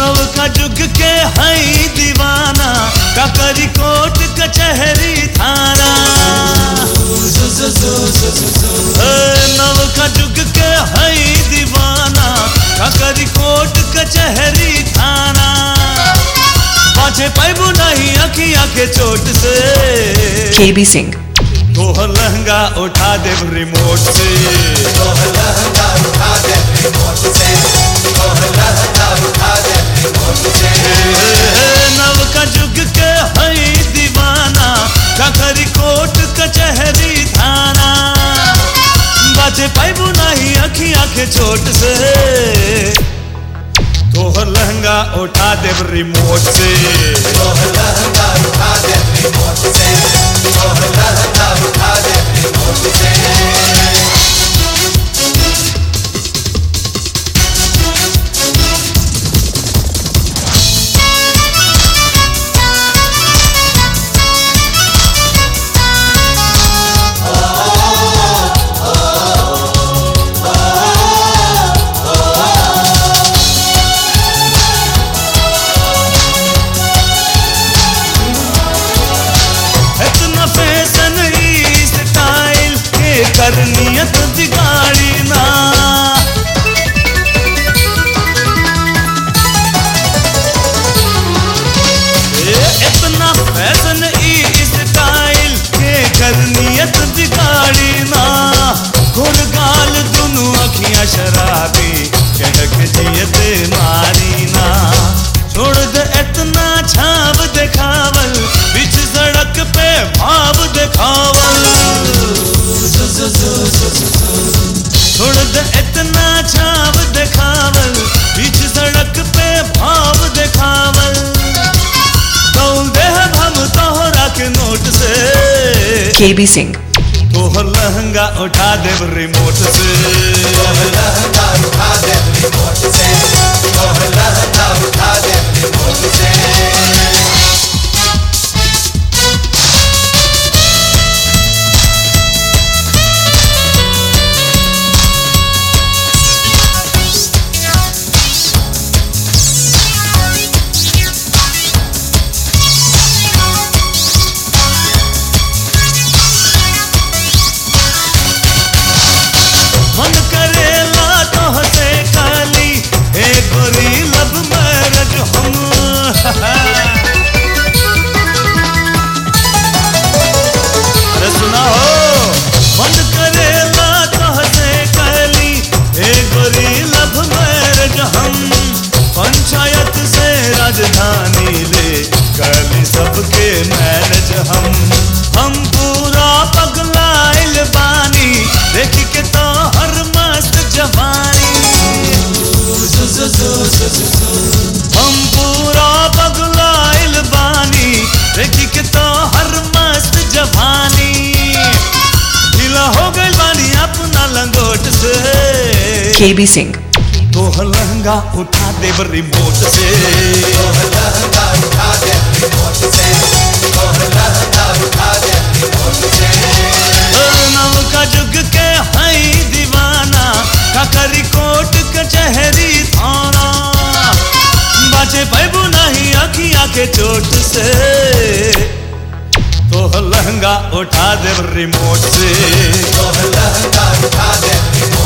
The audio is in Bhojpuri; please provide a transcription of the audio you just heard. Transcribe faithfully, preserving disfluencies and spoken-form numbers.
नवका जुग के हई दीवाना का करी कोट कचहरी थाना। नवका जुग के हई दीवाना का करी कोट कचहरी थाना। बाजे पैबू नहीं अखियां के चोट से। केबी सिंह तोहर लहंगा उठा दे रिमोट से। तोहर लहंगा उठा दे रिमोट से। तोहर लहंगा उठा दे रिमोट से। नवका जुग के हई दीवाना का करी कोट कचहरी थाना। बाजे पैबू नहीं अखियां के चोट से। तोहर लहंगा उठा दे रिमोट से। तोहर लहंगा उठा दे रिमोट से। तोहर लहंगा उठा दे रिमोट से। नियत बिगाड़ी ना। इतना फैशन ई स्टाइल के कर नियत बिगाड़ी ना। गुलगाल दुनू अखियां शराबी कह के जियते मारी ना। छोड़ दे इतना छाव दिखावल बीच सड़क पे भाव दिखावल। छोड़ दे इतना छाव दिखावल बीच सड़क पे भाव दिखावल। कौन दे हम तोहरा के नोट से। केबी सिंह तोहर लहंगा उठा दे रिमोट से। तोहर लहंगा उठा दे रिमोट से। तोहर लहंगा उठा दे रिमोट से। मन करेला तोहसे काली हे गोरी लब मैरज हम। अरे सुना हो। मन करेला तोहसे काली हे गोरी लब मैरज हम। पंचायत से राजधानी ले काली सबके मैनेज हम। हम पूरा पगलाइल बानी देख के तो हर मस्त जवानी। हम पूरा पगलाइल बानी देख के तो हर मस्त जवानी। ढीला हो गई बानी अपना लंगोट से। केबी सिंह तोहर लहंगा उठा दे रिमोट से। तोहर लहंगा उठा दे रिमोट से। तोहर लहंगा उठा दे रिमोट से। नवका जुग के हई दीवाना का करी कोट कचहरी थाना। बाजे पैबू नहीं अखियां के चोट से। तोहर लहंगा उठा दे रिमोट से। तोहर लहंगा उठा दे रिमोट